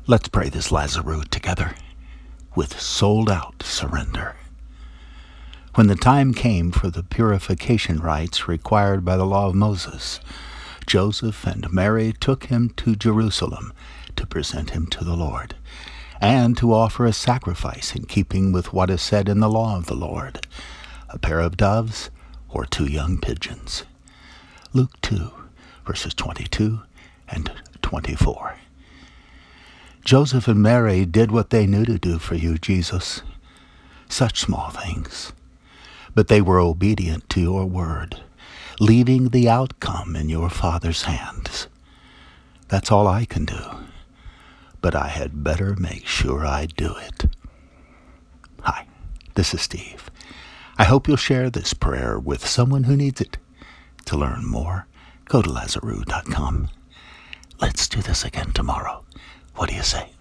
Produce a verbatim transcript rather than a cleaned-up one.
Let's pray this Lazarus together with sold-out surrender. When the time came for the purification rites required by the law of Moses, Joseph and Mary took him to Jerusalem to present him to the Lord, and to offer a sacrifice in keeping with what is said in the law of the Lord, a pair of doves or two young pigeons. Luke two, verses twenty-two and twenty-four. Joseph and Mary did what they knew to do for you, Jesus. Such small things. But they were obedient to your word, leaving the outcome in your Father's hands. That's all I can do. But I had better make sure I do it. Hi, this is Steve. I hope you'll share this prayer with someone who needs it. To learn more, go to Lazarus dot com. Let's do this again tomorrow. What do you say?